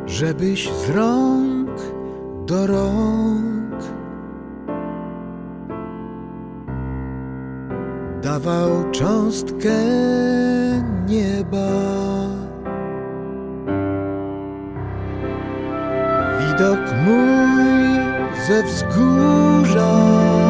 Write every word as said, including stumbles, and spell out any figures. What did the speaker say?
żebyś z rąk do rąk dawał cząstkę nieba. Widok mój ze wzgórza